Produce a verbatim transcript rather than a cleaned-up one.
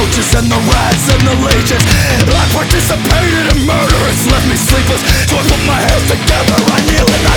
roaches and the rats and the leeches. I participated in murder, it's left me sleepless. So I put my hands together, I kneel and I